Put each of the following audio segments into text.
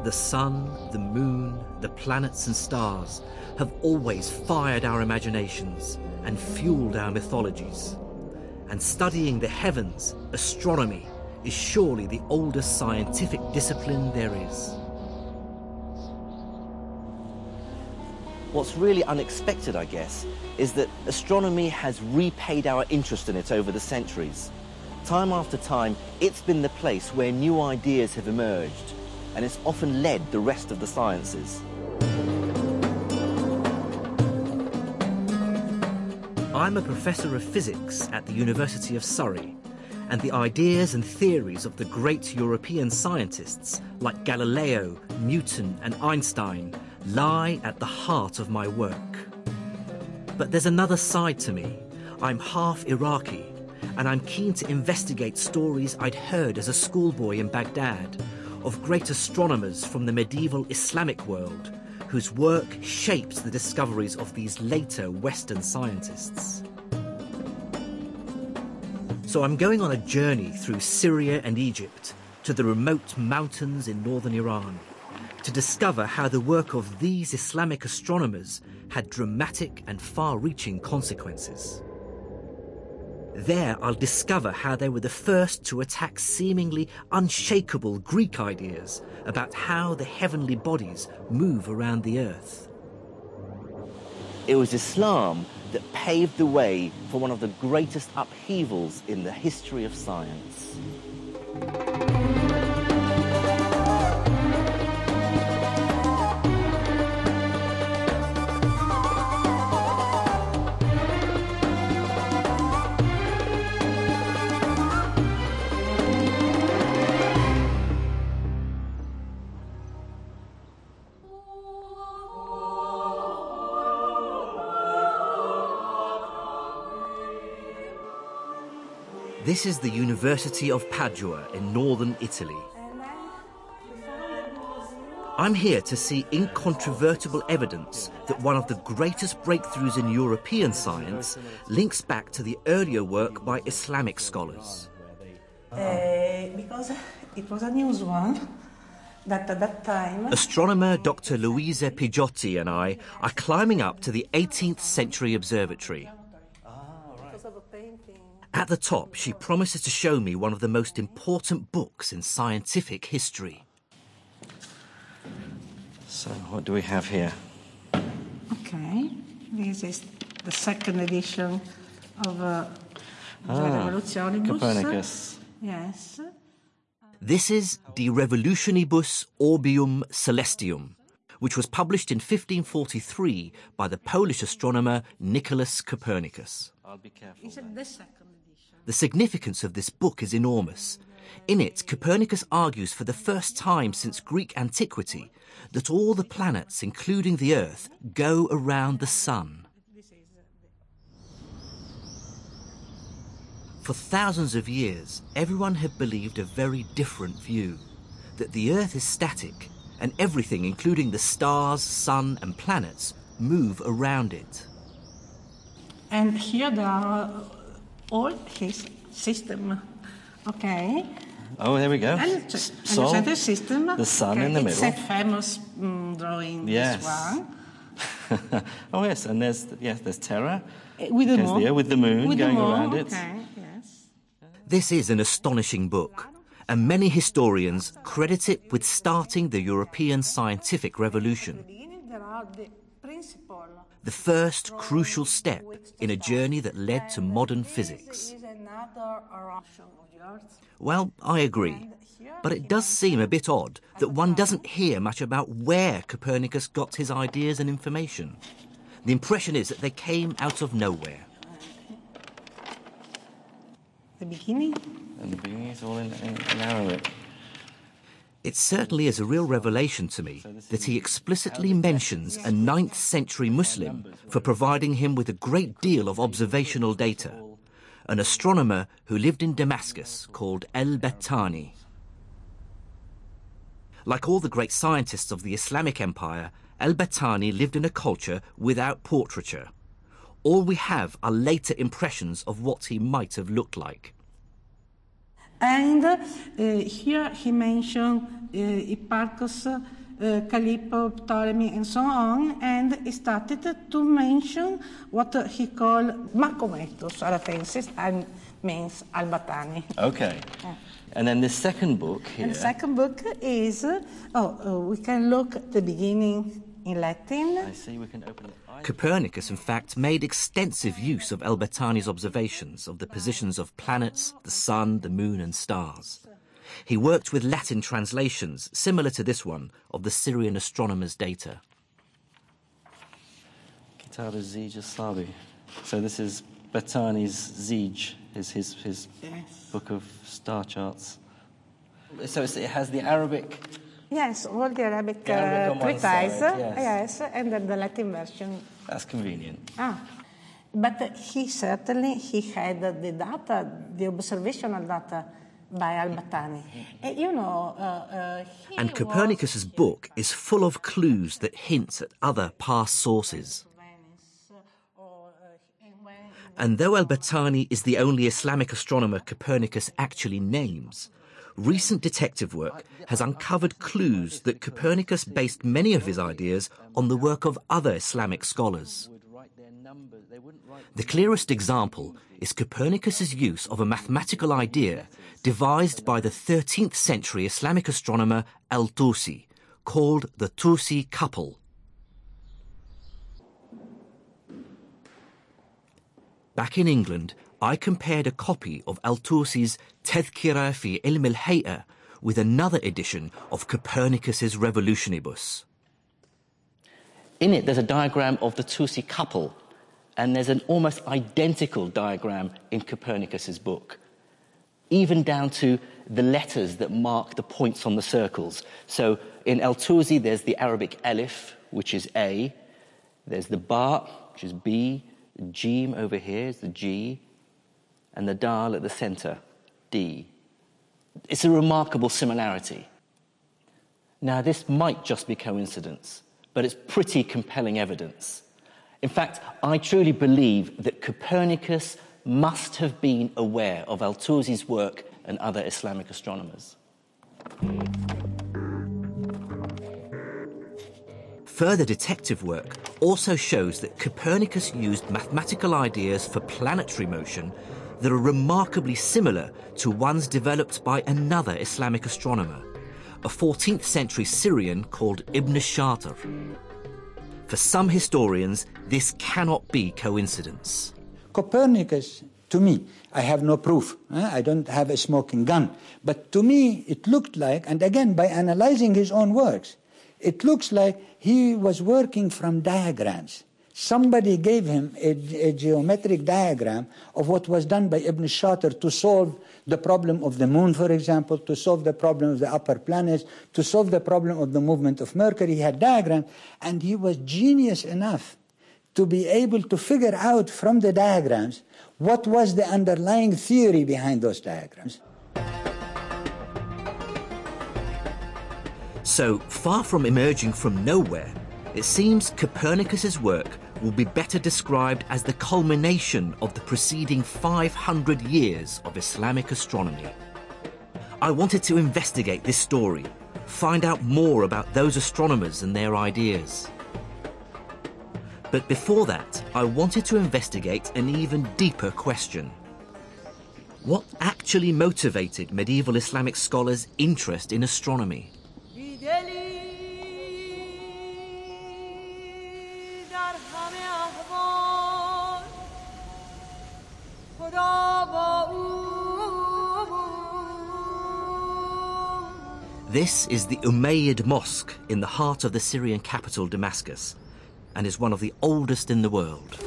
The sun, the moon, the planets and stars have always fired our imaginations and fueled our mythologies. And studying the heavens, astronomy, is surely the oldest scientific discipline there is. What's really unexpected, I guess, is that astronomy has repaid our interest in it over the centuries. Time after time, it's been the place where new ideas have emerged, and it's often led the rest of the sciences. I'm a professor of physics at the University of Surrey, and the ideas and theories of the great European scientists like Galileo, Newton and Einstein lie at the heart of my work. But there's another side to me. I'm half Iraqi, and I'm keen to investigate stories I'd heard as a schoolboy in Baghdad of great astronomers from the medieval Islamic world whose work shaped the discoveries of these later Western scientists. So I'm going on a journey through Syria and Egypt to the remote mountains in northern Iran to discover how the work of these Islamic astronomers had dramatic and far-reaching consequences. There I'll discover how they were the first to attack seemingly unshakable Greek ideas about how the heavenly bodies move around the earth. It was Islam that paved the way for one of the greatest upheavals in the history of science. This is the University of Padua in northern Italy. I'm here to see incontrovertible evidence that one of the greatest breakthroughs in European science links back to the earlier work by Islamic scholars. Because it was a news one that at that time... Astronomer Dr. Luisa Pigiotti and I are climbing up to the 18th century observatory. At the top, she promises to show me one of the most important books in scientific history. So, what do we have here? Okay, this is the second edition of Revolutionibus. Copernicus. Yes. This is De Revolutionibus Orbium Celestium, which was published in 1543 by the Polish astronomer Nicholas Copernicus. I'll be careful. Is it the second edition? The significance of this book is enormous. In it, Copernicus argues for the first time since Greek antiquity that all the planets, including the Earth, go around the Sun. For thousands of years, everyone had believed a very different view, that the Earth is static and everything, including the stars, sun and planets, move around it. And here there are all his system. Okay. Oh, there we go. And Sol, the system. the sun in the it's middle. It's a famous drawing, yes. this one. Oh, yes, and there's Terra. With the moon. With the moon with going the moon, around it. Okay, yes. This is an astonishing book, and many historians credit it with starting the European scientific revolution. The first crucial step in a journey that led to modern physics. Well, I agree, but it does seem a bit odd that one doesn't hear much about where Copernicus got his ideas and information. The impression is that they came out of nowhere. The beginning? And the beginning is all in Arabic. It certainly is a real revelation to me that he explicitly mentions a 9th century Muslim for providing him with a great deal of observational data, an astronomer who lived in Damascus called al-Battani. Like all the great scientists of the Islamic Empire, al-Battani lived in a culture without portraiture. All we have are later impressions of what he might have looked like. And here he mentioned Hipparchus, Callipo, Ptolemy, and so on, and he started to mention what he called Macometus Aratensis, and means Albatani. Okay. Yeah. And then the second book here. And the second book is, we can look at the beginning in Latin. I see, we can open it. Copernicus, in fact, made extensive use of Albertani's observations of the positions of planets, the sun, the moon, and stars. He worked with Latin translations, similar to this one, of the Syrian astronomers' data. Kitab Zij Sabi. So this is Bertani's Zij, his Yes. book of star charts. So it has the Arabic. Yes, all the Arabic on one treatise, side, yes, and then the Latin version. That's convenient. But he had the data, the observational data by Albatani. And Copernicus's book is full of clues that hint at other past sources. And though Albertani is the only Islamic astronomer Copernicus actually names, recent detective work has uncovered clues that Copernicus based many of his ideas on the work of other Islamic scholars. The clearest example is Copernicus's use of a mathematical idea devised by the 13th century Islamic astronomer Al-Tusi, called the Tusi couple. Back in England, I compared a copy of Al-Tusi's Tadhkira fi Ilm al-Hay'a with another edition of Copernicus's Revolutionibus. In it, there's a diagram of the Tusi couple, and there's an almost identical diagram in Copernicus's book, even down to the letters that mark the points on the circles. So in Al-Tusi, there's the Arabic alif, which is A, there's the ba, which is B, the Jim over here is the G, and the Dal at the center, D. It's a remarkable similarity. Now, this might just be coincidence, but it's pretty compelling evidence. In fact, I truly believe that Copernicus must have been aware of Al-Tusi's work and other Islamic astronomers. Further detective work also shows that Copernicus used mathematical ideas for planetary motion that are remarkably similar to ones developed by another Islamic astronomer, a 14th century Syrian called Ibn Shatir. For some historians, this cannot be coincidence. Copernicus, to me, I have no proof. I don't have a smoking gun. But to me, it looked like, and again, by analyzing his own works, it looks like he was working from diagrams. Somebody gave him a geometric diagram of what was done by Ibn Shatir to solve the problem of the moon, for example, to solve the problem of the upper planets, to solve the problem of the movement of Mercury. He had diagrams, and he was genius enough to be able to figure out from the diagrams what was the underlying theory behind those diagrams. So, far from emerging from nowhere, it seems Copernicus's work will be better described as the culmination of the preceding 500 years of Islamic astronomy. I wanted to investigate this story, find out more about those astronomers and their ideas. But before that, I wanted to investigate an even deeper question. What actually motivated medieval Islamic scholars' interest in astronomy? This is the Umayyad Mosque in the heart of the Syrian capital Damascus, and is one of the oldest in the world.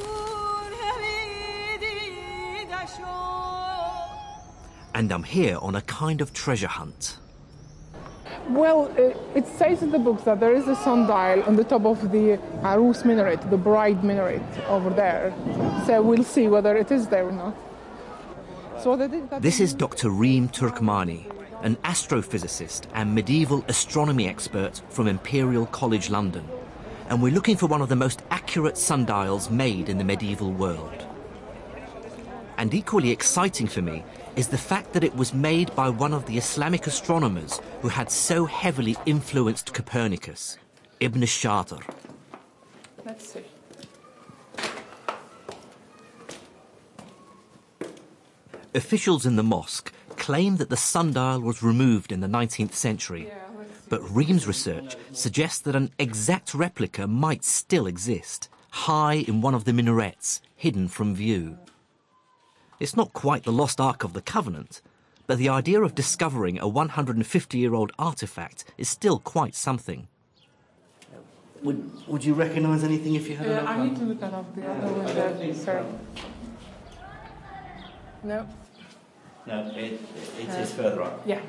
And I'm here on a kind of treasure hunt. Well, it says in the book that there is a sundial on the top of the Arus minaret, the bride minaret over there. So we'll see whether it is there or not. So this is Dr. Reem Turkmani, an astrophysicist and medieval astronomy expert from Imperial College London. And we're looking for one of the most accurate sundials made in the medieval world. And equally exciting for me is the fact that it was made by one of the Islamic astronomers who had so heavily influenced Copernicus, Ibn Shatir. Let's see. Officials in the mosque claim that the sundial was removed in the 19th century, but Ream's research suggests that an exact replica might still exist, high in one of the minarets, hidden from view. It's not quite the lost Ark of the Covenant, but the idea of discovering a 150-year-old artefact is still quite something. Would you recognise anything if you had a look? I need to look at the other window, sir. No. No, it is further up. Yeah.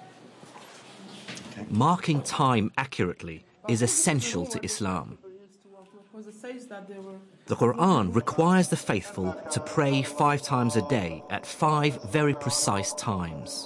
Marking time accurately is essential to Islam. The Quran requires the faithful to pray 5 times a day at 5 very precise times.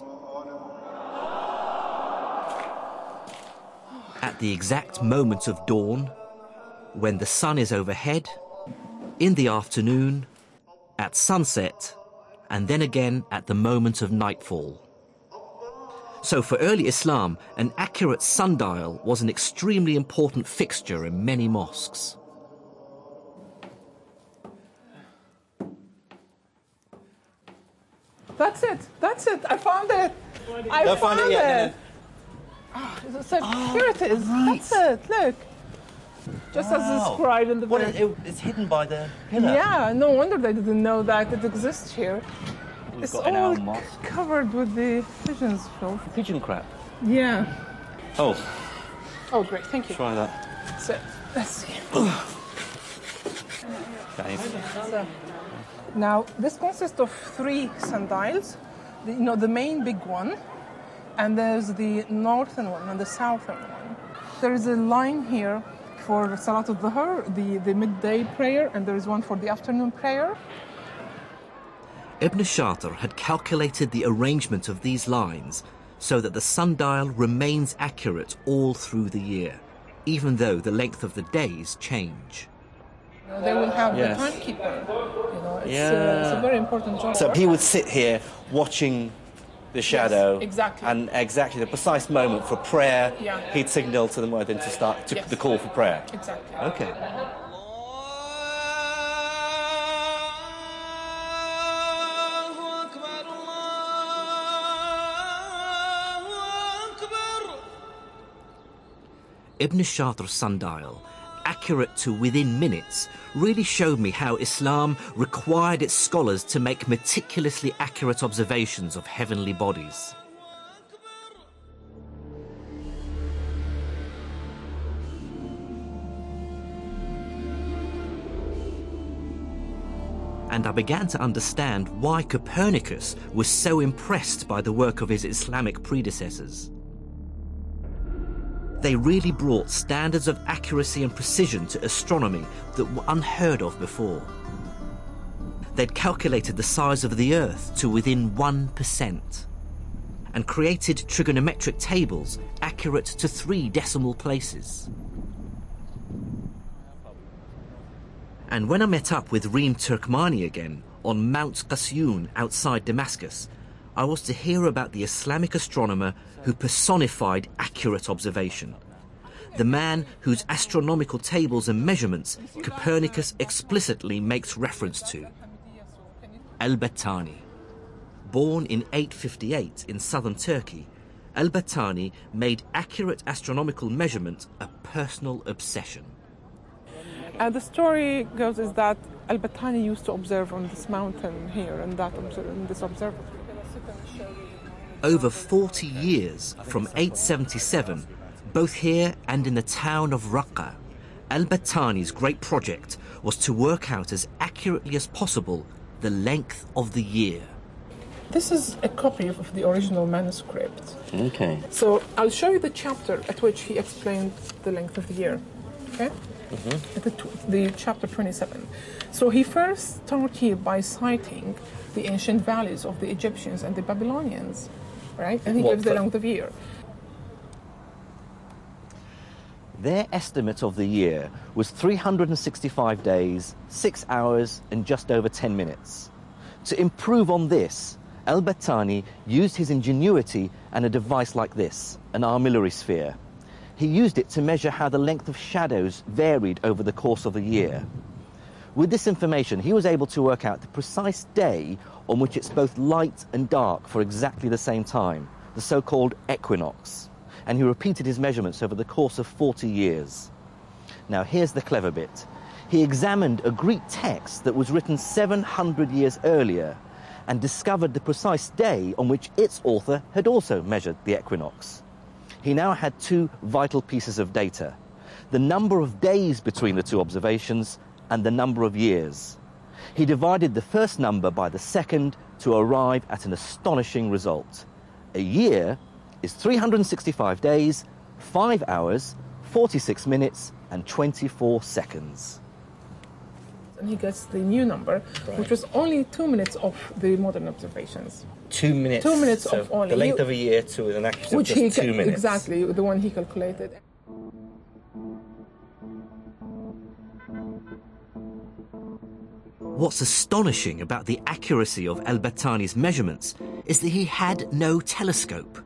At the exact moment of dawn, when the sun is overhead, in the afternoon, at sunset, and then again at the moment of nightfall. So for early Islam, an accurate sundial was an extremely important fixture in many mosques. That's it, I found it. I found it. yet? So here it is, right. That's it, look. Just as described in the book. It's hidden by the pillar. Yeah, no wonder they didn't know that it exists here. We've It's got an all owl mosque. covered with the pigeons' filth. Pigeon crap. Yeah. Oh, Oh, great, thank you. try that. So, let's see. Okay. So, now, this consists of 3 sundials. The main big one, and there's the northern one and the southern one. There is a line here for Salat al-Dhuhr, the midday prayer, and there is one for the afternoon prayer. Ibn Shatir had calculated the arrangement of these lines so that the sundial remains accurate all through the year, even though the length of the days change. They will have Yes. the timekeeper. It's a very important job. So he would sit here watching the shadow. exactly. And exactly the precise moment for prayer, Yeah. he'd signal to the muezzin to start Yes. the call for prayer. Exactly. Okay. Ibn Shatir's sundial, accurate to within minutes, really showed me how Islam required its scholars to make meticulously accurate observations of heavenly bodies. And I began to understand why Copernicus was so impressed by the work of his Islamic predecessors. They really brought standards of accuracy and precision to astronomy that were unheard of before. They'd calculated the size of the Earth to within 1% and created trigonometric tables accurate to 3 decimal places. And when I met up with Reem Turkmani again on Mount Qasyun outside Damascus, I was to hear about the Islamic astronomer who personified accurate observation, the man whose astronomical tables and measurements Copernicus explicitly makes reference to, Al-Battani. Born in 858 in southern Turkey, Al-Battani made accurate astronomical measurement a personal obsession. And the story goes is that Al-Battani used to observe on this mountain here and in this observatory. Over 40 years, from 877, both here and in the town of Raqqa, Al-Battani's great project was to work out as accurately as possible the length of the year. This is a copy of the original manuscript. Okay. So I'll show you the chapter at which he explained the length of the year. Okay? The chapter 27. So he first started here by citing the ancient values of the Egyptians and the Babylonians, right? And he gives the length of year. Their estimate of the year was 365 days, 6 hours, and just over 10 minutes. To improve on this, El-Battani used his ingenuity and a device like this, an armillary sphere. He used it to measure how the length of shadows varied over the course of a year. With this information, he was able to work out the precise day on which it's both light and dark for exactly the same time, the so-called equinox. And he repeated his measurements over the course of 40 years. Now, here's the clever bit. He examined a Greek text that was written 700 years earlier and discovered the precise day on which its author had also measured the equinox. He now had two vital pieces of data: the number of days between the two observations and the number of years. He divided the first number by the second to arrive at an astonishing result. A year is 365 days, 5 hours, 46 minutes and 24 seconds. And he gets the new number, which was only 2 minutes of the modern observations. 2 minutes. 2 minutes so of only. The length of a year to an accuracy of just 2 minutes. Exactly, the one he calculated. What's astonishing about the accuracy of El-Battani's measurements is that he had no telescope.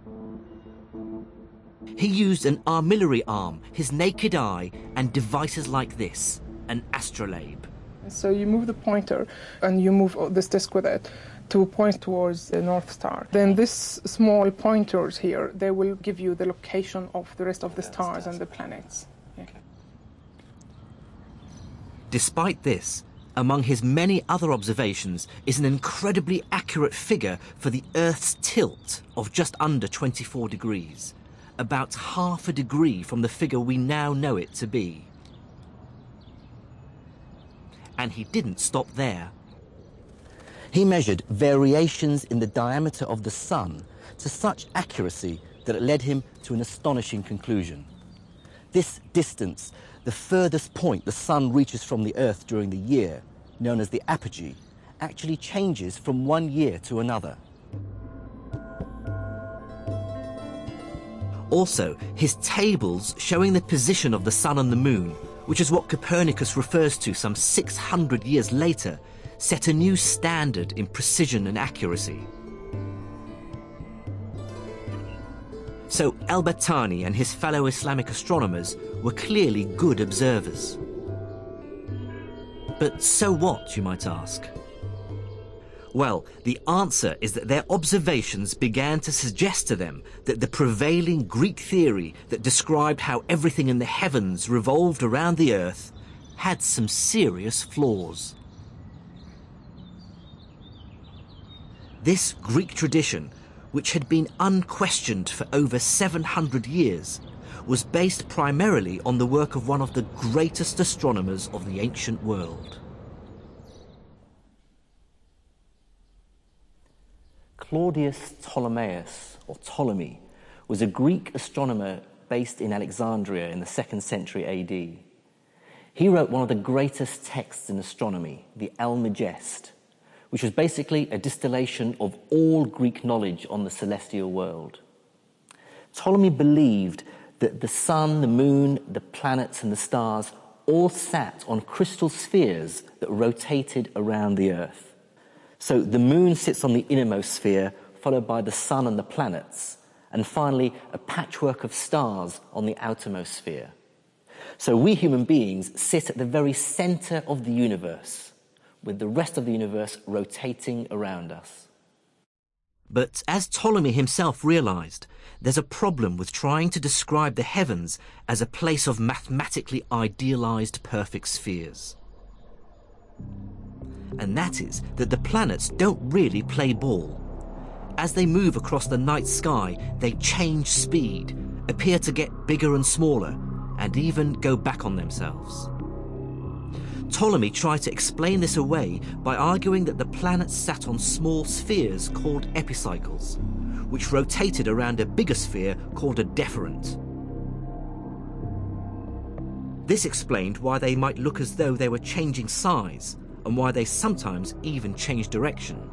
He used an armillary arm, his naked eye, and devices like this, an astrolabe. So you move the pointer and you move this disc with it to point towards the North Star. Then these small pointers here, they will give you the location of the rest of the stars and the planets. Yeah. Despite this, among his many other observations is an incredibly accurate figure for the Earth's tilt of just under 24 degrees, about half a degree from the figure we now know it to be. And he didn't stop there. He measured variations in the diameter of the sun to such accuracy that it led him to an astonishing conclusion. This distance, the furthest point the sun reaches from the Earth during the year, known as the apogee, actually changes from one year to another. Also, his tables showing the position of the sun and the moon, which is what Copernicus refers to some 600 years later, set a new standard in precision and accuracy. So El-Battani and his fellow Islamic astronomers were clearly good observers. But so what, you might ask? Well, the answer is that their observations began to suggest to them that the prevailing Greek theory that described how everything in the heavens revolved around the Earth had some serious flaws. This Greek tradition, which had been unquestioned for over 700 years, was based primarily on the work of one of the greatest astronomers of the ancient world. Claudius Ptolemaeus, or Ptolemy, was a Greek astronomer based in Alexandria in the 2nd century AD. He wrote one of the greatest texts in astronomy, the Almagest, which was basically a distillation of all Greek knowledge on the celestial world. Ptolemy believed that the sun, the moon, the planets and the stars all sat on crystal spheres that rotated around the Earth. So the moon sits on the innermost sphere, followed by the sun and the planets, and finally a patchwork of stars on the outermost sphere. So we human beings sit at the very center of the universe, with the rest of the universe rotating around us. But as Ptolemy himself realized, there's a problem with trying to describe the heavens as a place of mathematically idealized perfect spheres. And that is that the planets don't really play ball. As they move across the night sky, they change speed, appear to get bigger and smaller, and even go back on themselves. Ptolemy tried to explain this away by arguing that the planets sat on small spheres called epicycles, which rotated around a bigger sphere called a deferent. This explained why they might look as though they were changing size, and why they sometimes even change direction.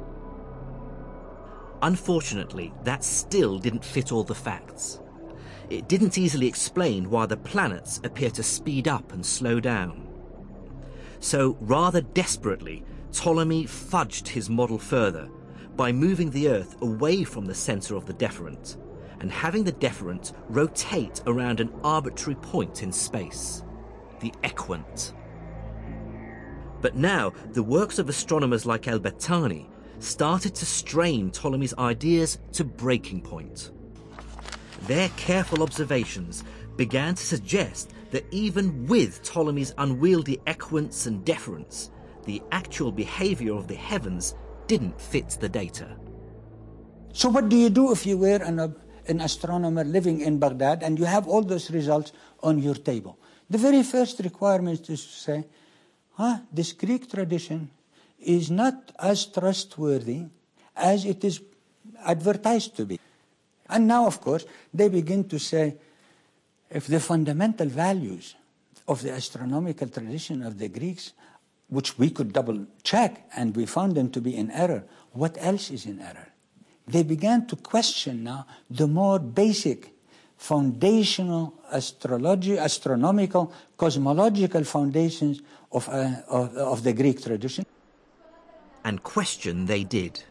Unfortunately, that still didn't fit all the facts. It didn't easily explain why the planets appear to speed up and slow down. So, rather desperately, Ptolemy fudged his model further by moving the Earth away from the centre of the deferent and having the deferent rotate around an arbitrary point in space, the equant. But now the works of astronomers like El-Battani started to strain Ptolemy's ideas to breaking point. Their careful observations began to suggest that even with Ptolemy's unwieldy equants and deferents, the actual behaviour of the heavens didn't fit the data. So what do you do if you were an astronomer living in Baghdad and you have all those results on your table? The very first requirement is to say, this Greek tradition is not as trustworthy as it is advertised to be. And now, of course, they begin to say, if the fundamental values of the astronomical tradition of the Greeks, which we could double check and we found them to be in error, what else is in error? They began to question now the more basic foundational astronomical, cosmological foundations of the Greek tradition. And question they did.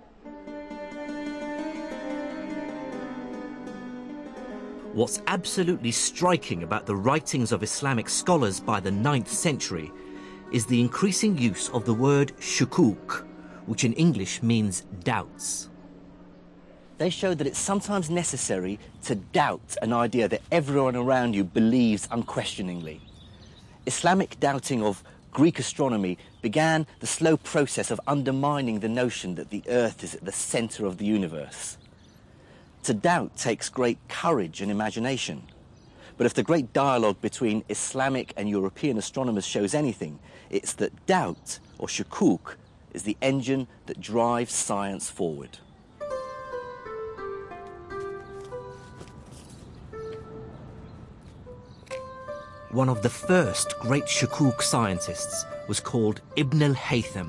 What's absolutely striking about the writings of Islamic scholars by the 9th century is the increasing use of the word shukuk, which in English means doubts. They show that it's sometimes necessary to doubt an idea that everyone around you believes unquestioningly. Islamic doubting of Greek astronomy began the slow process of undermining the notion that the Earth is at the centre of the universe. To doubt takes great courage and imagination. But if the great dialogue between Islamic and European astronomers shows anything, it's that doubt, or shukuk, is the engine that drives science forward. One of the first great shukuk scientists was called Ibn al-Haytham.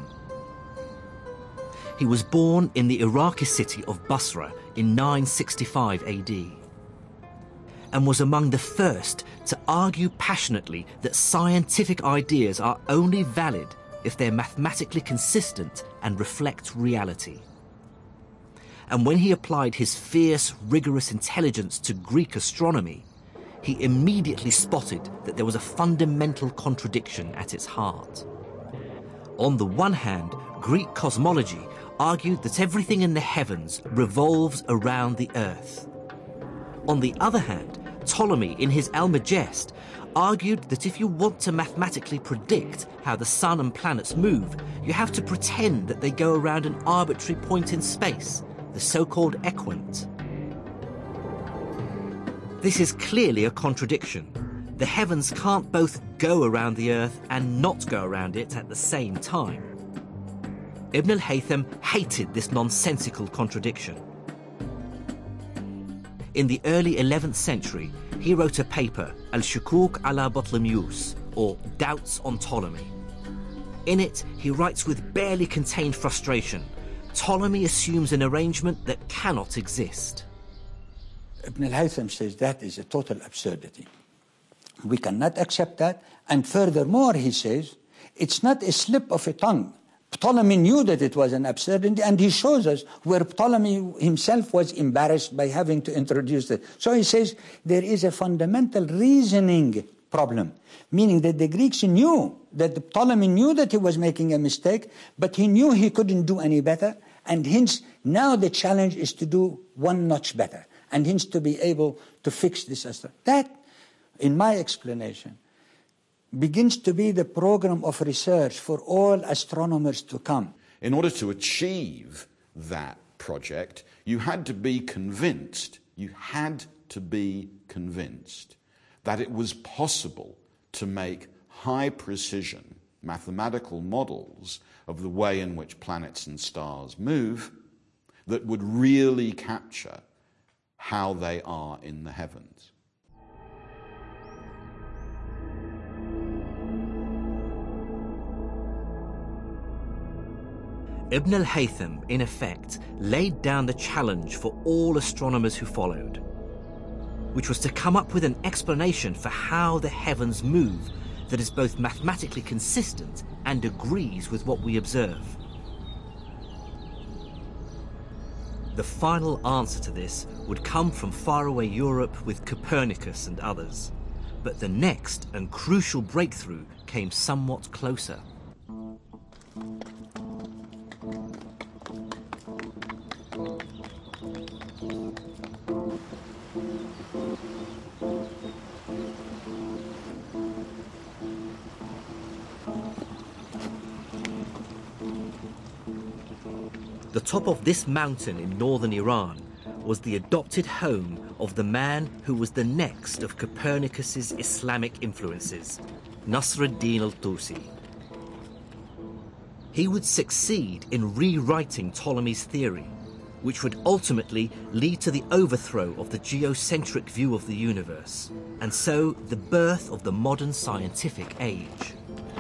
He was born in the Iraqi city of Basra in 965 AD and was among the first to argue passionately that scientific ideas are only valid if they're mathematically consistent and reflect reality. And when he applied his fierce, rigorous intelligence to Greek astronomy, he immediately spotted that there was a fundamental contradiction at its heart. On the one hand, Greek cosmology argued that everything in the heavens revolves around the Earth. On the other hand, Ptolemy, in his Almagest, argued that if you want to mathematically predict how the sun and planets move, you have to pretend that they go around an arbitrary point in space, the so-called equant. This is clearly a contradiction. The heavens can't both go around the Earth and not go around it at the same time. Ibn al-Haytham hated this nonsensical contradiction. In the early 11th century, he wrote a paper, Al-Shukuk ala Ptolemaios, or Doubts on Ptolemy. In it, he writes with barely contained frustration, Ptolemy assumes an arrangement that cannot exist. Ibn al-Haytham says that is a total absurdity. We cannot accept that. And furthermore, he says, it's not a slip of a tongue. Ptolemy knew that it was an absurdity, and he shows us where Ptolemy himself was embarrassed by having to introduce it. So he says there is a fundamental reasoning problem, meaning that the Greeks knew, that Ptolemy knew that he was making a mistake, but he knew he couldn't do any better, and hence now the challenge is to do one notch better, and hence to be able to fix this. That, in my explanation, begins to be the program of research for all astronomers to come. In order to achieve that project, you had to be convinced that it was possible to make high-precision mathematical models of the way in which planets and stars move that would really capture how they are in the heavens. Ibn al-Haytham, in effect, laid down the challenge for all astronomers who followed, which was to come up with an explanation for how the heavens move that is both mathematically consistent and agrees with what we observe. The final answer to this would come from faraway Europe with Copernicus and others. But the next and crucial breakthrough came somewhat closer. The top of this mountain in northern Iran was the adopted home of the man who was the next of Copernicus's Islamic influences, Nasr ad-Din al-Tusi. He would succeed in rewriting Ptolemy's theory, which would ultimately lead to the overthrow of the geocentric view of the universe, and so the birth of the modern scientific age.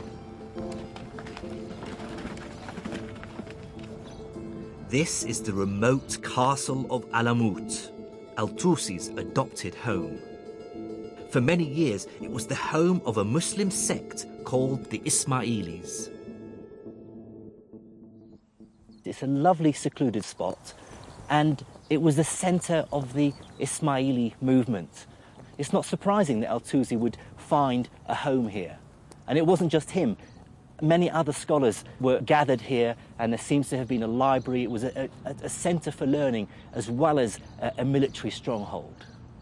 This is the remote castle of Alamut, al-Tusi's adopted home. For many years, it was the home of a Muslim sect called the Ismailis. It's a lovely secluded spot, and it was the centre of the Ismaili movement. It's not surprising that al-Tusi would find a home here. And it wasn't just him. Many other scholars were gathered here, and there seems to have been a library. It was a centre for learning as well as a military stronghold.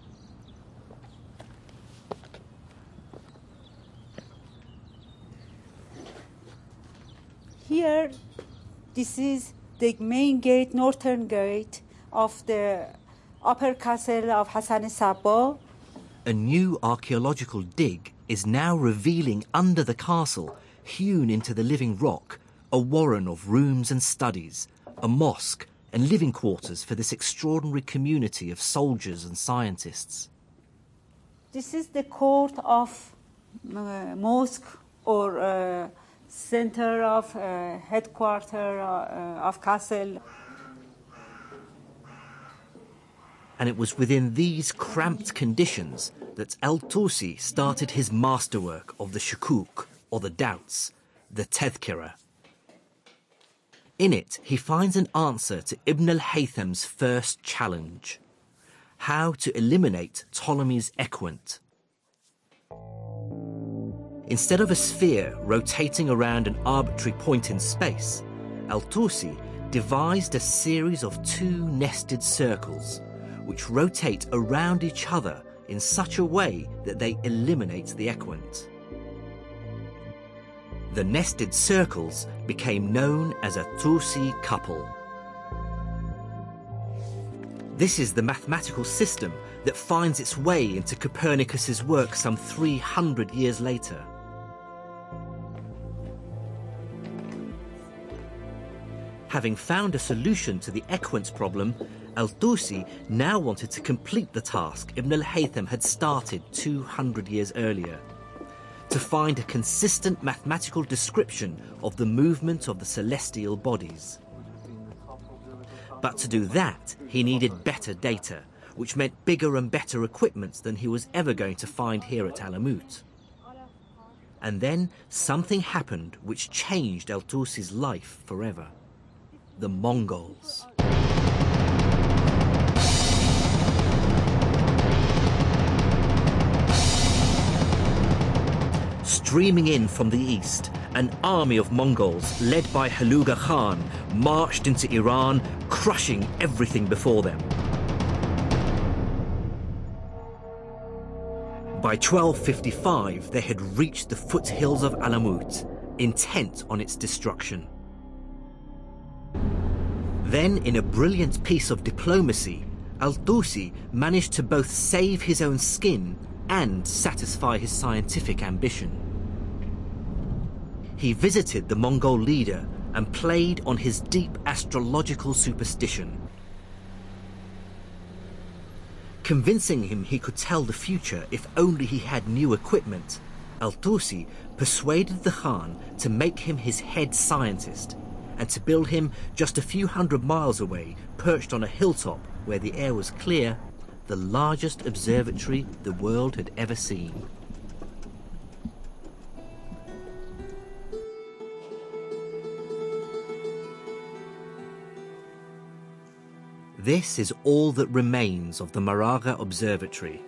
Here, this is the main gate, northern gate of the upper castle of Hassan Sabba. A new archaeological dig is now revealing under the castle, hewn into the living rock, a warren of rooms and studies, a mosque and living quarters for this extraordinary community of soldiers and scientists. This is the court of mosque or center of headquarters of castle. And it was within these cramped conditions that al-Tusi started his masterwork of the Shukuk, or the doubts, the Tadhkirah. In it, he finds an answer to Ibn al-Haytham's first challenge: how to eliminate Ptolemy's equant. Instead of a sphere rotating around an arbitrary point in space, al-Tusi devised a series of two nested circles, which rotate around each other in such a way that they eliminate the equant. The nested circles became known as a Tusi couple. This is the mathematical system that finds its way into Copernicus's work some 300 years later. Having found a solution to the equant problem, al-Tusi now wanted to complete the task Ibn al-Haytham had started 200 years earlier: to find a consistent mathematical description of the movement of the celestial bodies. But to do that, he needed better data, which meant bigger and better equipment than he was ever going to find here at Alamut. And then something happened which changed al-Tusi's life forever: the Mongols. Streaming in from the east, an army of Mongols led by Haluga Khan marched into Iran, crushing everything before them. By 1255, they had reached the foothills of Alamut, intent on its destruction. Then, in a brilliant piece of diplomacy, al-Tusi managed to both save his own skin and satisfy his scientific ambition. He visited the Mongol leader and played on his deep astrological superstition. Convincing him he could tell the future if only he had new equipment, al-Tusi persuaded the Khan to make him his head scientist and to build him just a few hundred miles away, perched on a hilltop where the air was clear, the largest observatory the world had ever seen. This is all that remains of the Maraga Observatory.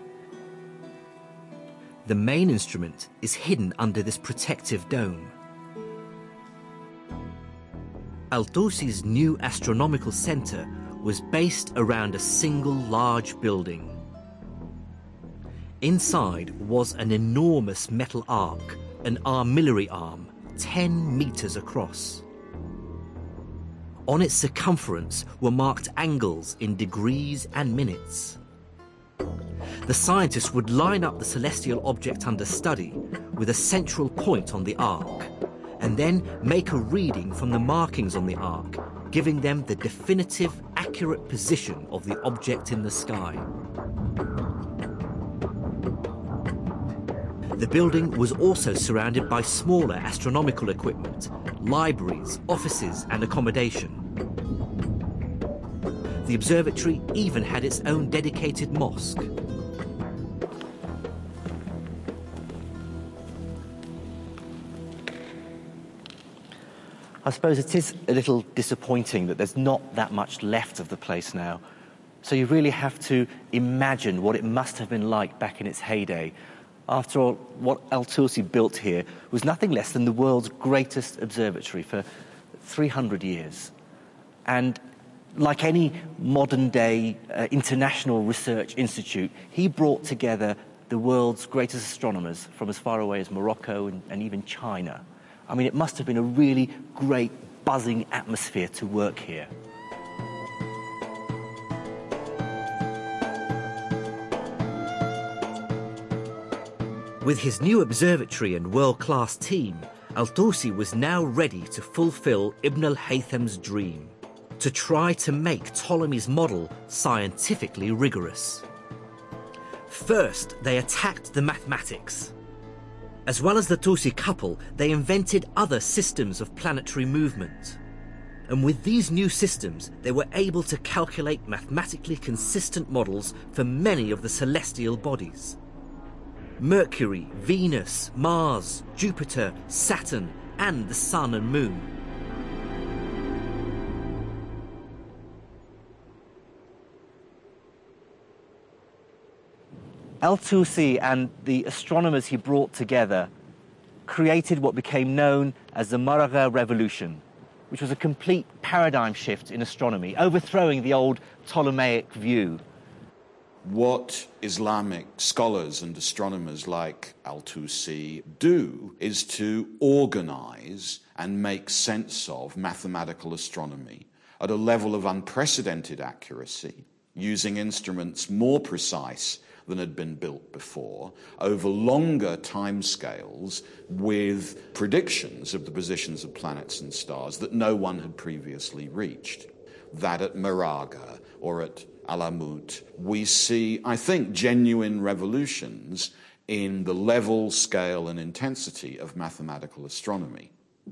The main instrument is hidden under this protective dome. Al-Tusi's new astronomical centre was based around a single large building. Inside was an enormous metal arc, an armillary arm, 10 meters across. On its circumference were marked angles in degrees and minutes. The scientists would line up the celestial object under study with a central point on the arc, and then make a reading from the markings on the arc, giving them the definitive, accurate position of the object in the sky. The building was also surrounded by smaller astronomical equipment, libraries, offices, and accommodation. The observatory even had its own dedicated mosque. I suppose it is a little disappointing that there's not that much left of the place now. So you really have to imagine what it must have been like back in its heyday. After all, what Al-Tusi built here was nothing less than the world's greatest observatory for 300 years. And like any modern-day international research institute, he brought together the world's greatest astronomers from as far away as Morocco and even China. I mean, it must have been a really great, buzzing atmosphere to work here. With his new observatory and world-class team, Al-Tusi was now ready to fulfill Ibn al-Haytham's dream, to try to make Ptolemy's model scientifically rigorous. First, they attacked the mathematics. As well as the Tusi couple, they invented other systems of planetary movement. And with these new systems, they were able to calculate mathematically consistent models for many of the celestial bodies. Mercury, Venus, Mars, Jupiter, Saturn, and the Sun and Moon. Al-Tusi and the astronomers he brought together created what became known as the Maraga Revolution, which was a complete paradigm shift in astronomy, overthrowing the old Ptolemaic view. What Islamic scholars and astronomers like Al-Tusi do is to organize and make sense of mathematical astronomy at a level of unprecedented accuracy, using instruments more precise than had been built before, over longer timescales, with predictions of the positions of planets and stars that no one had previously reached. That at Maraga or at Alamut, we see, I think, genuine revolutions in the level, scale, and intensity of mathematical astronomy.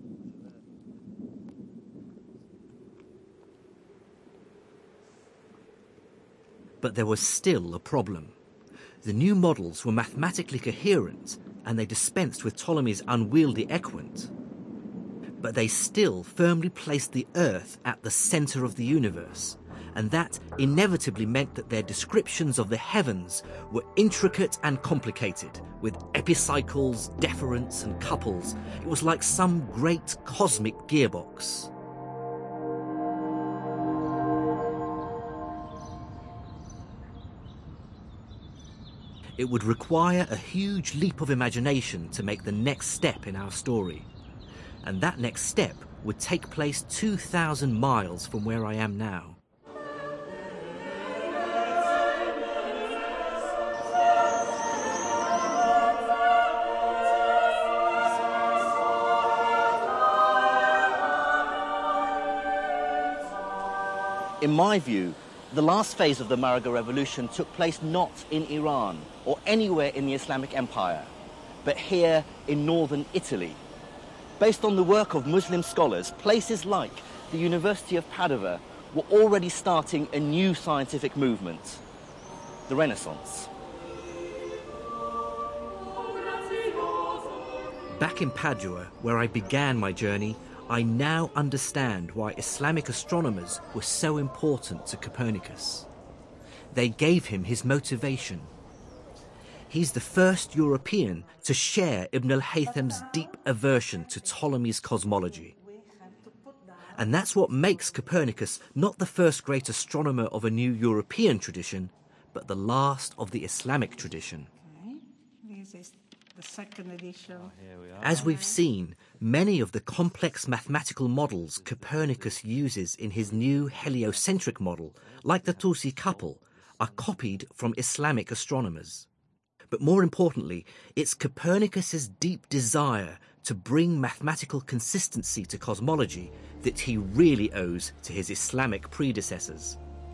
But there was still a problem. The new models were mathematically coherent, and they dispensed with Ptolemy's unwieldy equant. But they still firmly placed the Earth at the centre of the universe, and that inevitably meant that their descriptions of the heavens were intricate and complicated, with epicycles, deferents, and couples. It was like some great cosmic gearbox. It would require a huge leap of imagination to make the next step in our story. And that next step would take place 2,000 miles from where I am now. In my view, the last phase of the Maraga Revolution took place not in Iran or anywhere in the Islamic Empire, but here in northern Italy. Based on the work of Muslim scholars, places like the University of Padua were already starting a new scientific movement, the Renaissance. Back in Padua, where I began my journey, I now understand why Islamic astronomers were so important to Copernicus. They gave him his motivation. He's the first European to share Ibn al-Haytham's deep aversion to Ptolemy's cosmology. And that's what makes Copernicus not the first great astronomer of a new European tradition, but the last of the Islamic tradition. This is the second edition. As we've seen, many of the complex mathematical models Copernicus uses in his new heliocentric model, like the Tusi couple, are copied from Islamic astronomers. But more importantly, it's Copernicus's deep desire to bring mathematical consistency to cosmology that he really owes to his Islamic predecessors.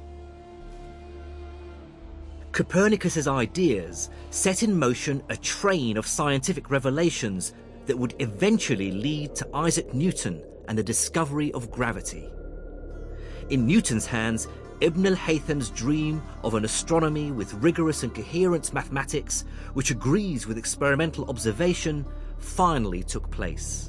Copernicus's ideas set in motion a train of scientific revelations that would eventually lead to Isaac Newton and the discovery of gravity. In Newton's hands, Ibn al-Haytham's dream of an astronomy with rigorous and coherent mathematics, which agrees with experimental observation, finally took place.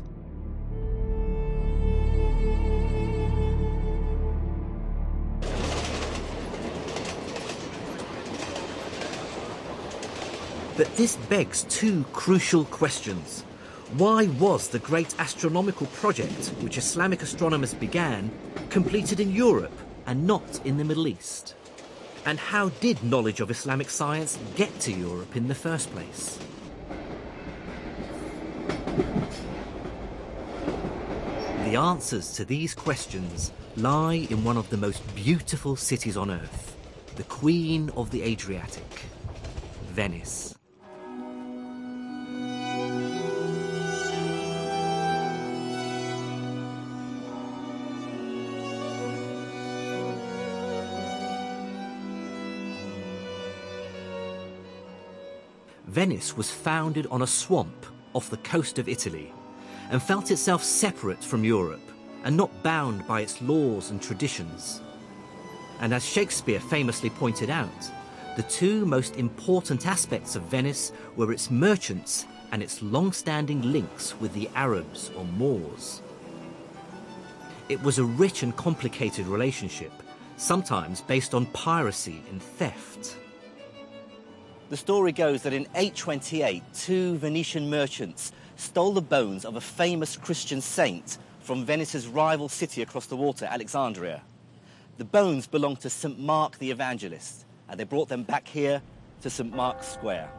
But this begs two crucial questions. Why was the great astronomical project which Islamic astronomers began completed in Europe and not in the Middle East? And how did knowledge of Islamic science get to Europe in the first place? The answers to these questions lie in one of the most beautiful cities on earth, the Queen of the Adriatic, Venice. Venice was founded on a swamp off the coast of Italy and felt itself separate from Europe and not bound by its laws and traditions. And as Shakespeare famously pointed out, the two most important aspects of Venice were its merchants and its long-standing links with the Arabs or Moors. It was a rich and complicated relationship, sometimes based on piracy and theft. The story goes that in 828, two Venetian merchants stole the bones of a famous Christian saint from Venice's rival city across the water, Alexandria. The bones belonged to St. Mark the Evangelist, and they brought them back here to St. Mark's Square.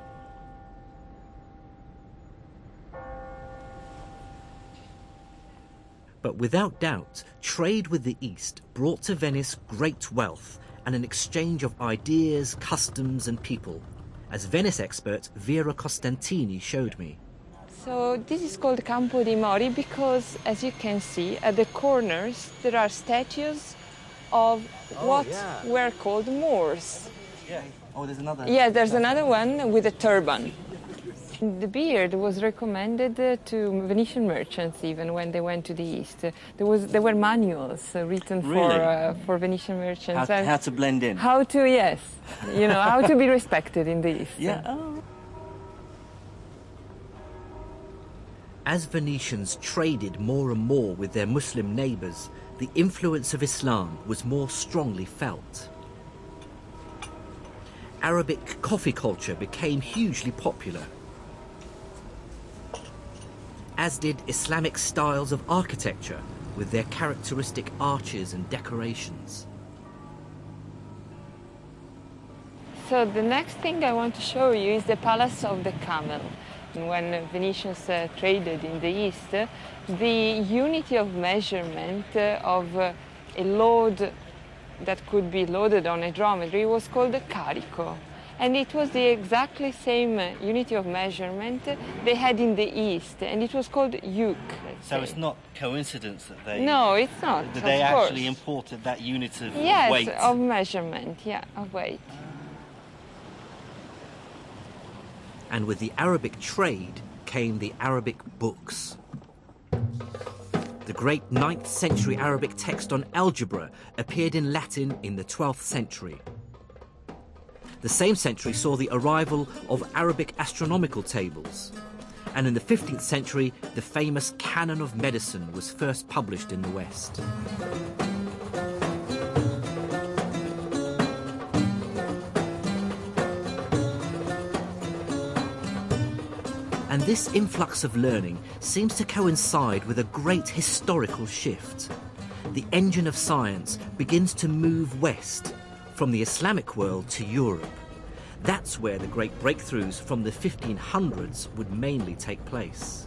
But without doubt, trade with the East brought to Venice great wealth and an exchange of ideas, customs and people, as Venice expert Vera Costantini showed me. So this is called Campo dei Mori because, as you can see, at the corners there are statues of what were called Moors. Yeah. Oh, there's another. Yeah, there's another one with a turban. The beard was recommended to Venetian merchants even when they went to the East. There were manuals written for Venetian merchants. How to blend in. How to, yes, how to be respected in the East. Yeah. Oh. As Venetians traded more and more with their Muslim neighbours, the influence of Islam was more strongly felt. Arabic coffee culture became hugely popular, as did Islamic styles of architecture with their characteristic arches and decorations. So the next thing I want to show you is the Palace of the Camel. When Venetians traded in the East, the unity of measurement of a load that could be loaded on a dromedary was called a carico. And it was the exactly same unity of measurement they had in the East, and it was called yoke. So it's not coincidence that they... No, it's not, that they actually imported that unit of weight. Yes, of measurement, of weight. And with the Arabic trade came the Arabic books. The great 9th century Arabic text on algebra appeared in Latin in the 12th century. The same century saw the arrival of Arabic astronomical tables. and in the 15th century, the famous Canon of Medicine was first published in the West. And this influx of learning seems to coincide with a great historical shift. The engine of science begins to move west, from the Islamic world to Europe. That's where the great breakthroughs from the 1500s would mainly take place.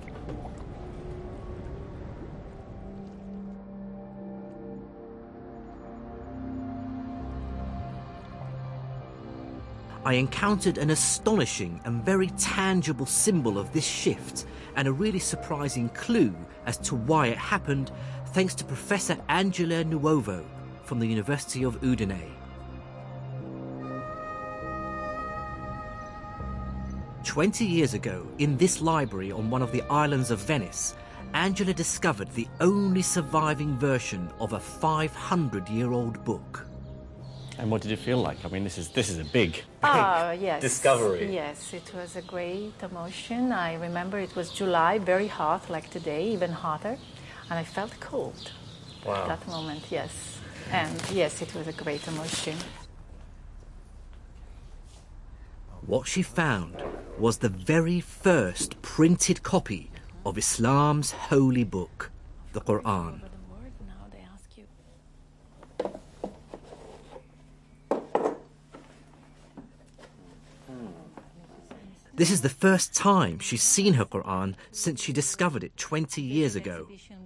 I encountered an astonishing and very tangible symbol of this shift and a really surprising clue as to why it happened, thanks to Professor Angela Nuovo from the University of Udine. 20 years ago, in this library on one of the islands of Venice, Angela discovered the only surviving version of a 500-year-old book. And what did it feel like? I mean, this is a big yes. discovery. Yes, it was a great emotion. I remember it was July, very hot, like today, even hotter, and I felt cold at that moment, yes. And yes, it was a great emotion. What she found was the very first printed copy of Islam's holy book, the Quran. This is the first time she's seen her Quran since she discovered it 20 years ago.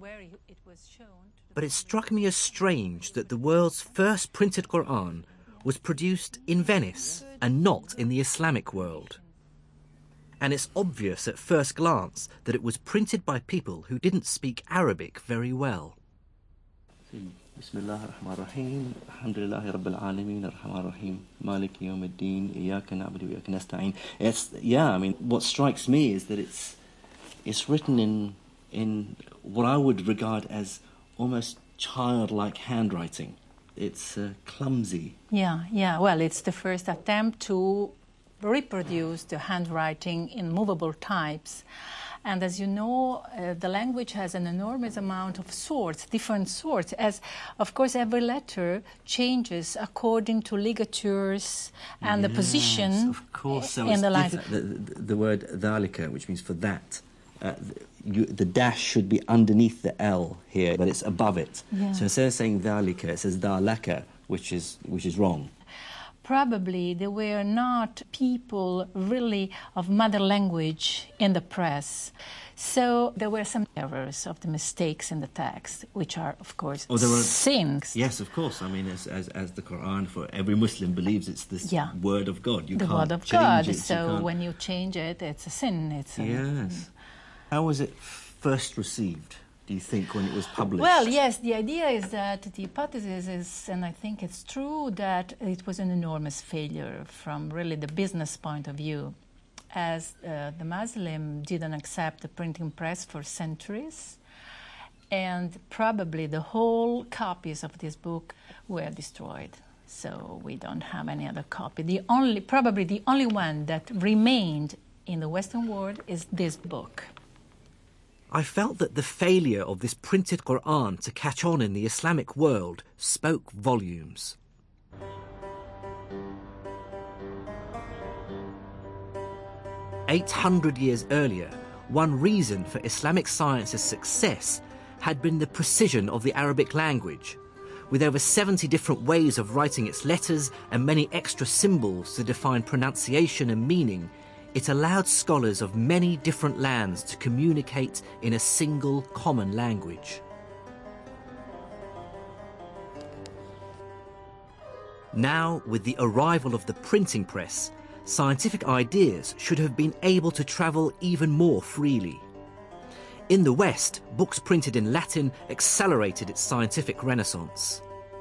But it struck me as strange that the world's first printed Quran was produced in Venice and not in the Islamic world. And it's obvious at first glance that it was printed by people who didn't speak Arabic very well. Bismillah ar-Rahman ar-Rahim. Alhamdulillahi Rabbil Alameen ar-Rahman ar-Rahim. Maliki yawmiddin. Iyyaka na'budu wa iyyaka nasta'in. I mean, what strikes me is that it's written in what I would regard as almost childlike handwriting. It's clumsy. Yeah. Well, it's the first attempt to reproduce the handwriting in movable types. And as you know, the language has an enormous amount of sorts, different sorts, as, of course, every letter changes according to ligatures and the position of course. So in the line. The word dhalika, which means for that, the dash should be underneath the L here, but it's above it. Yeah. So instead of saying dhalika, it says dhalaka, which is wrong. Probably there were not people really of mother language in the press. So there were some errors of the mistakes in the text, which are, of course, sins. Yes, of course. I mean, as the Quran, for every Muslim believes it's this word of God. You the can't word of change God. it. So when you change it, it's a sin. Yes. How was it first received, do you think, when it was published? Well, yes, the idea is that the hypothesis is, and I think it's true, that it was an enormous failure from really the business point of view, as the Muslim didn't accept the printing press for centuries, and probably the whole copies of this book were destroyed. So we don't have any other copy. Probably the only one that remained in the Western world is this book. I felt that the failure of this printed Quran to catch on in the Islamic world spoke volumes. "800 years earlier, one reason for Islamic science's success had been the precision of the Arabic language. With over 70 different ways of writing its letters and many extra symbols to define pronunciation and meaning, it allowed scholars of many different lands to communicate in a single common language." Now, with the arrival of the printing press, scientific ideas should have been able to travel even more freely. In the West, books printed in Latin accelerated its scientific renaissance.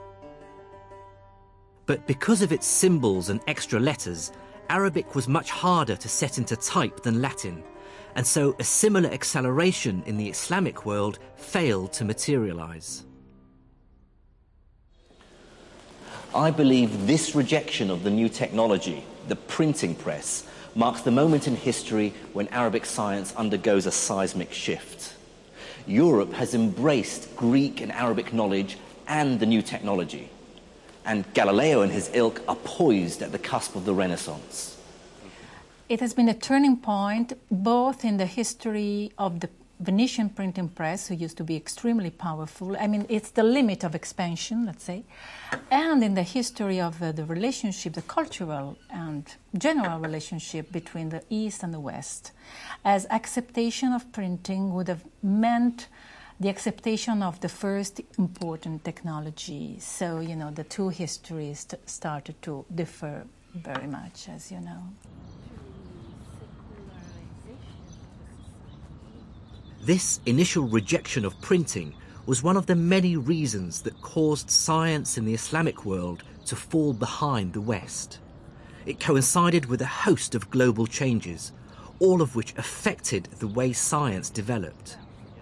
But because of its symbols and extra letters, Arabic was much harder to set into type than Latin, and so a similar acceleration in the Islamic world failed to materialize. I believe this rejection of the new technology, the printing press, marks the moment in history when Arabic science undergoes a seismic shift. Europe has embraced Greek and Arabic knowledge and the new technology, and Galileo and his ilk are poised at the cusp of the Renaissance. It has been a turning point both in the history of the Venetian printing press, who used to be extremely powerful. I mean, it's the limit of expansion, let's say, and in the history of the relationship, the cultural and general relationship between the East and the West, as acceptation of printing would have meant the acceptation of the first important technology. So, you know, the two histories started to differ very much, as you know. This initial rejection of printing was one of the many reasons that caused science in the Islamic world to fall behind the West. It coincided with a host of global changes, all of which affected the way science developed.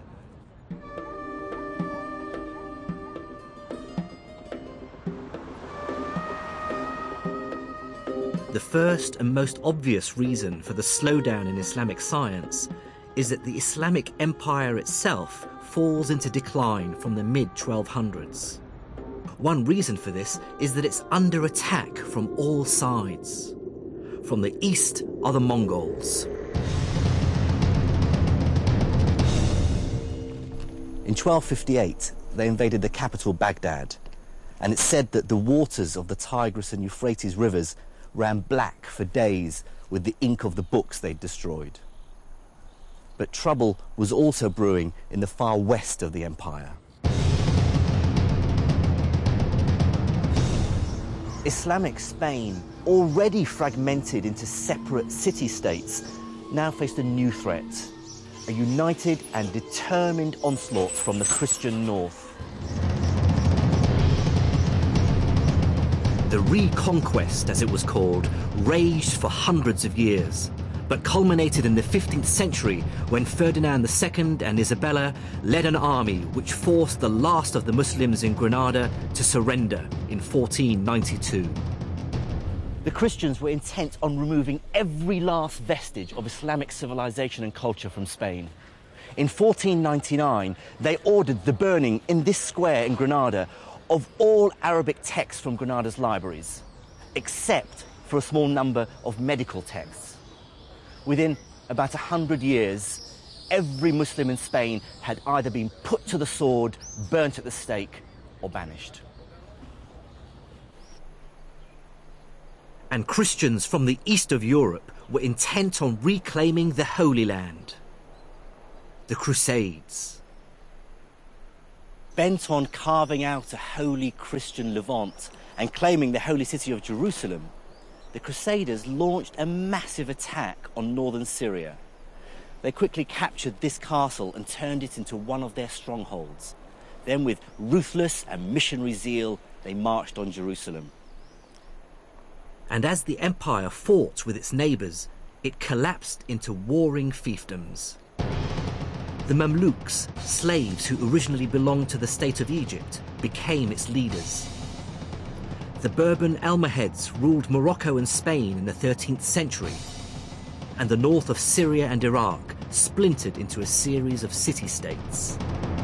The first and most obvious reason for the slowdown in Islamic science is that the Islamic Empire itself falls into decline from the mid-1200s. One reason for this is that it's under attack from all sides. From the east are the Mongols. In 1258, they invaded the capital Baghdad, and it's said that the waters of the Tigris and Euphrates rivers ran black for days with the ink of the books they'd destroyed. But trouble was also brewing in the far west of the empire. Islamic Spain, already fragmented into separate city-states, now faced a new threat, a united and determined onslaught from the Christian north. The Reconquest, as it was called, raged for hundreds of years, but culminated in the 15th century when Ferdinand II and Isabella led an army which forced the last of the Muslims in Granada to surrender in 1492. The Christians were intent on removing every last vestige of Islamic civilization and culture from Spain. In 1499, they ordered the burning in this square in Granada of all Arabic texts from Granada's libraries, except for a small number of medical texts. Within about 100 years, every Muslim in Spain had either been put to the sword, burnt at the stake, or banished. And Christians from the east of Europe were intent on reclaiming the Holy Land. The Crusades. Bent on carving out a holy Christian Levant and claiming the holy city of Jerusalem, the Crusaders launched a massive attack on northern Syria. They quickly captured this castle and turned it into one of their strongholds. Then, with ruthless and missionary zeal, they marched on Jerusalem. And as the empire fought with its neighbours, it collapsed into warring fiefdoms. The Mamluks, slaves who originally belonged to the state of Egypt, became its leaders. The Bourbon Almohads ruled Morocco and Spain in the 13th century, and the north of Syria and Iraq splintered into a series of city-states.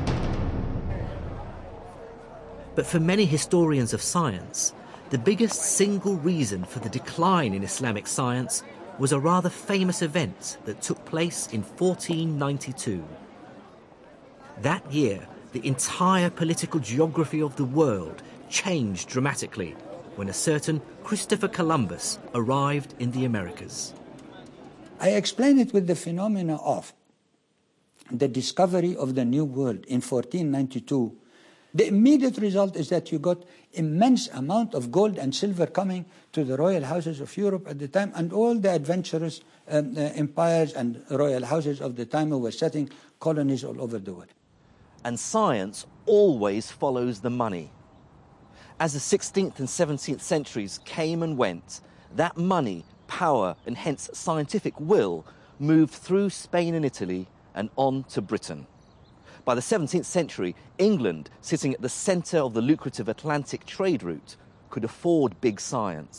But for many historians of science, the biggest single reason for the decline in Islamic science was a rather famous event that took place in 1492. That year, the entire political geography of the world changed dramatically when a certain Christopher Columbus arrived in the Americas. I explain it with the phenomena of the discovery of the New World in 1492. The immediate result is that you got immense amount of gold and silver coming to the royal houses of Europe at the time, and all the adventurous empires and royal houses of the time who were setting colonies all over the world. And science always follows the money. As the 16th and 17th centuries came and went, that money, power, and hence scientific will moved through Spain and Italy and on to Britain. By the 17th century, England, sitting at the centre of the lucrative Atlantic trade route, could afford big science.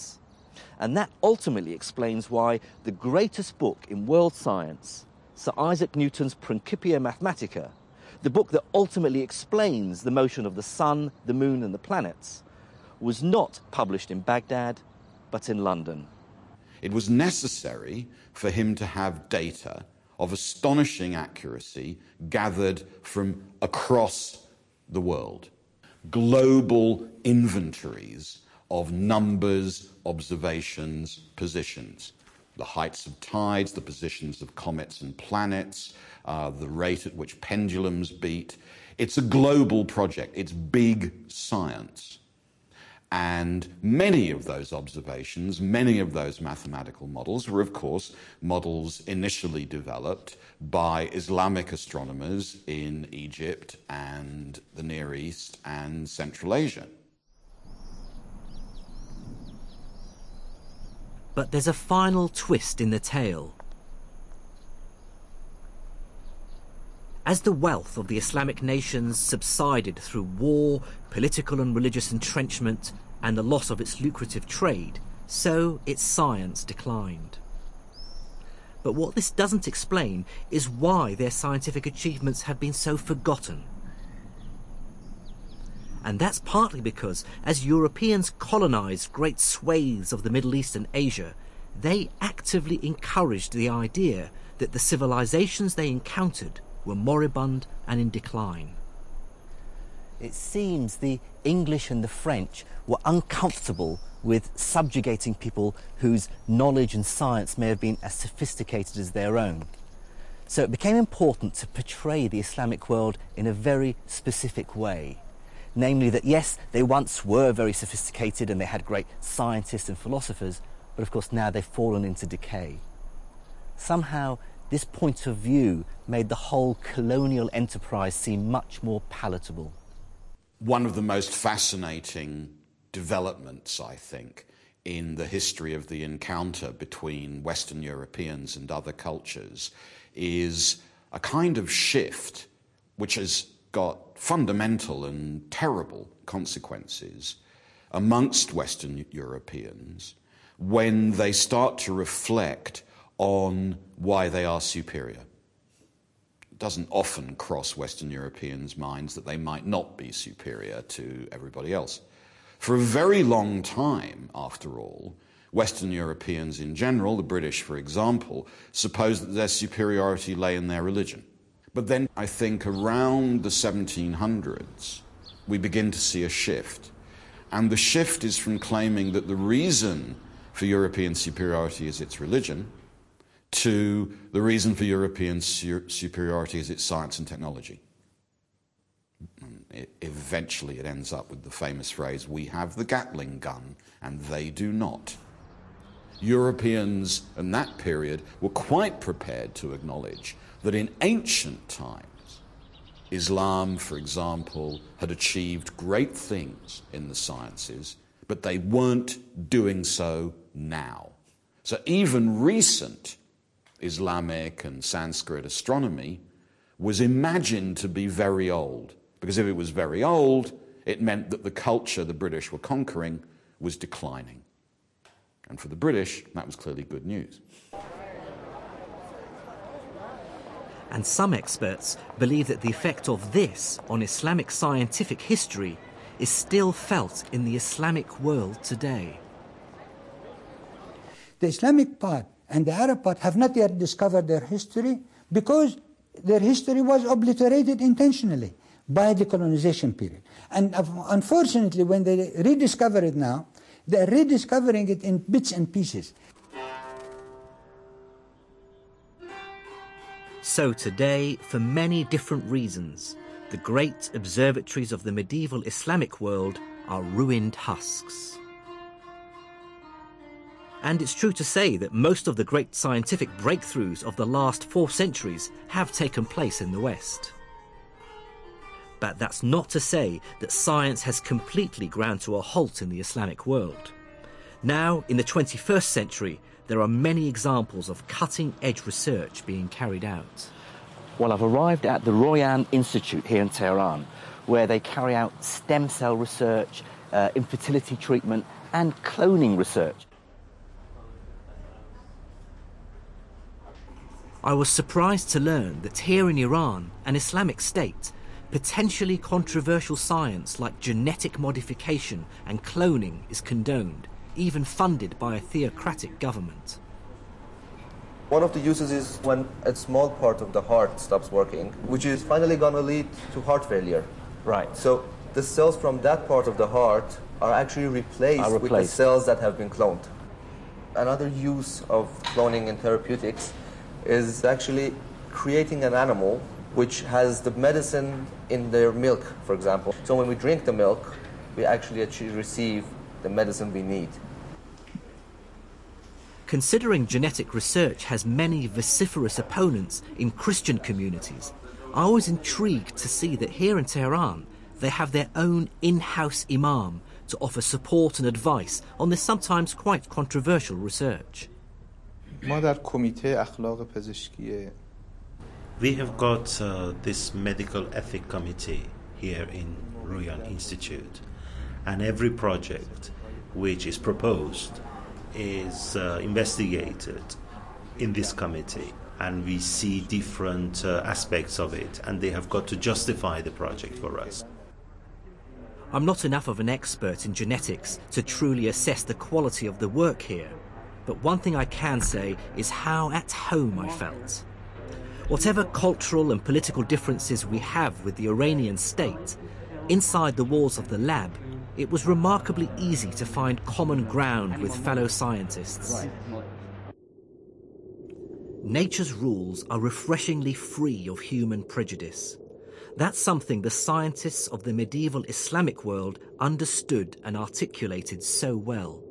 And that ultimately explains why the greatest book in world science, Sir Isaac Newton's Principia Mathematica, the book that ultimately explains the motion of the sun, the moon and the planets, was not published in Baghdad, but in London. It was necessary for him to have data of astonishing accuracy gathered from across the world. Global inventories of numbers, observations, positions. The heights of tides, the positions of comets and planets, the rate at which pendulums beat. It's a global project. It's big science. And many of those observations, many of those mathematical models were, of course, models initially developed by Islamic astronomers in Egypt and the Near East and Central Asia. But there's a final twist in the tale. As the wealth of the Islamic nations subsided through war, political and religious entrenchment, and the loss of its lucrative trade, so its science declined. But what this doesn't explain is why their scientific achievements have been so forgotten. And that's partly because, as Europeans colonized great swathes of the Middle East and Asia, they actively encouraged the idea that the civilizations they encountered were moribund and in decline. It seems the English and the French were uncomfortable with subjugating people whose knowledge and science may have been as sophisticated as their own. So it became important to portray the Islamic world in a very specific way. Namely that, yes, they once were very sophisticated and they had great scientists and philosophers, but of course now they've fallen into decay. Somehow, this point of view made the whole colonial enterprise seem much more palatable. One of the most fascinating developments, I think, in the history of the encounter between Western Europeans and other cultures is a kind of shift which has got fundamental and terrible consequences amongst Western Europeans when they start to reflect on why they are superior. It doesn't often cross Western Europeans' minds that they might not be superior to everybody else. For a very long time, after all, Western Europeans in general, the British for example, supposed that their superiority lay in their religion. But then I think around the 1700s, we begin to see a shift. And the shift is from claiming that the reason for European superiority is its religion to the reason for European superiority is its science and technology. Eventually it ends up with the famous phrase, we have the Gatling gun and they do not. Europeans in that period were quite prepared to acknowledge that in ancient times, Islam, for example, had achieved great things in the sciences, but they weren't doing so now. So even recent Islamic and Sanskrit astronomy was imagined to be very old, because if it was very old, it meant that the culture the British were conquering was declining. And for the British, that was clearly good news. And some experts believe that the effect of this on Islamic scientific history is still felt in the Islamic world today. The Islamic part and the Arab part have not yet discovered their history because their history was obliterated intentionally by the colonization period. And unfortunately, when they rediscover it now, they're rediscovering it in bits and pieces. So today, for many different reasons, the great observatories of the medieval Islamic world are ruined husks. And it's true to say that most of the great scientific breakthroughs of the last 4 centuries have taken place in the West. But that's not to say that science has completely ground to a halt in the Islamic world. Now, in the 21st century, there are many examples of cutting-edge research being carried out. Well, I've arrived at the Royan Institute here in Tehran, where they carry out stem cell research, infertility treatment, and cloning research. I was surprised to learn that here in Iran, an Islamic state, potentially controversial science like genetic modification and cloning is condoned, even funded by a theocratic government. One of the uses is when a small part of the heart stops working, which is finally going to lead to heart failure. Right. So the cells from that part of the heart are actually replaced with the cells that have been cloned. Another use of cloning in therapeutics is actually creating an animal which has the medicine in their milk, for example. So when we drink the milk, we actually receive the medicine we need. Considering genetic research has many vociferous opponents in Christian communities, I was intrigued to see that here in Tehran, they have their own in-house imam to offer support and advice on this sometimes quite controversial research. We have got this medical ethic committee here in Royal Institute, and every project which is proposed is investigated in this committee, and we see different aspects of it, and they have got to justify the project for us. I'm not enough of an expert in genetics to truly assess the quality of the work here, but one thing I can say is how at home I felt. Whatever cultural and political differences we have with the Iranian state, inside the walls of the lab, it was remarkably easy to find common ground with fellow scientists. Nature's rules are refreshingly free of human prejudice. That's something the scientists of the medieval Islamic world understood and articulated so well.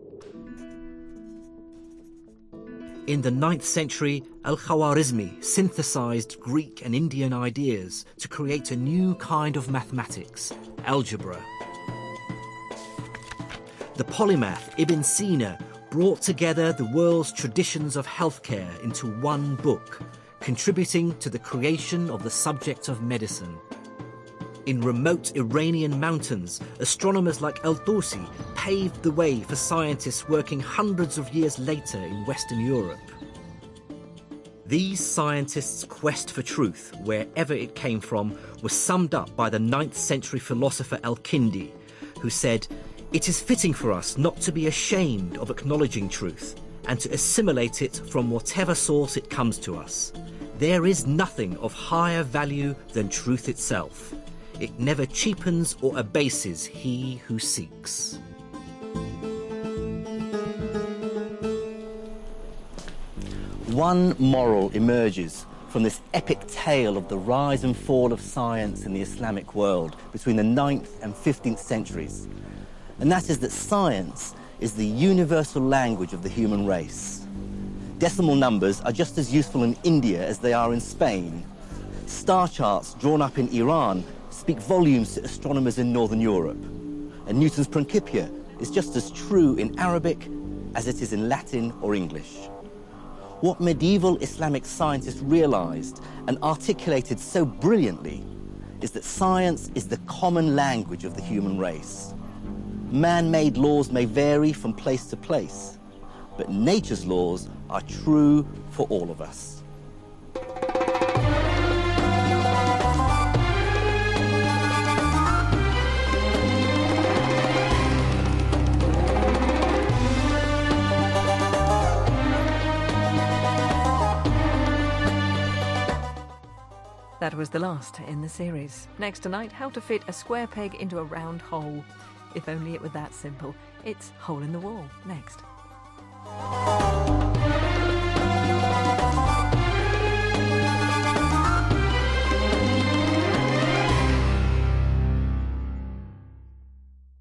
In the 9th century, Al-Khwarizmi synthesized Greek and Indian ideas to create a new kind of mathematics, algebra. The polymath Ibn Sina brought together the world's traditions of healthcare into one book, contributing to the creation of the subject of medicine. In remote Iranian mountains, astronomers like Al-Tusi paved the way for scientists working hundreds of years later in Western Europe. These scientists' quest for truth, wherever it came from, was summed up by the 9th century philosopher Al-Kindi, who said, "It is fitting for us not to be ashamed of acknowledging truth and to assimilate it from whatever source it comes to us. There is nothing of higher value than truth itself. It never cheapens or abases he who seeks." One moral emerges from this epic tale of the rise and fall of science in the Islamic world between the 9th and 15th centuries. And that is that science is the universal language of the human race. Decimal numbers are just as useful in India as they are in Spain. Star charts drawn up in Iran speak volumes to astronomers in Northern Europe. And Newton's Principia is just as true in Arabic as it is in Latin or English. What medieval Islamic scientists realized and articulated so brilliantly is that science is the common language of the human race. Man-made laws may vary from place to place, but nature's laws are true for all of us. That was the last in the series. Next tonight, how to fit a square peg into a round hole. If only it were that simple. It's Hole in the Wall, next.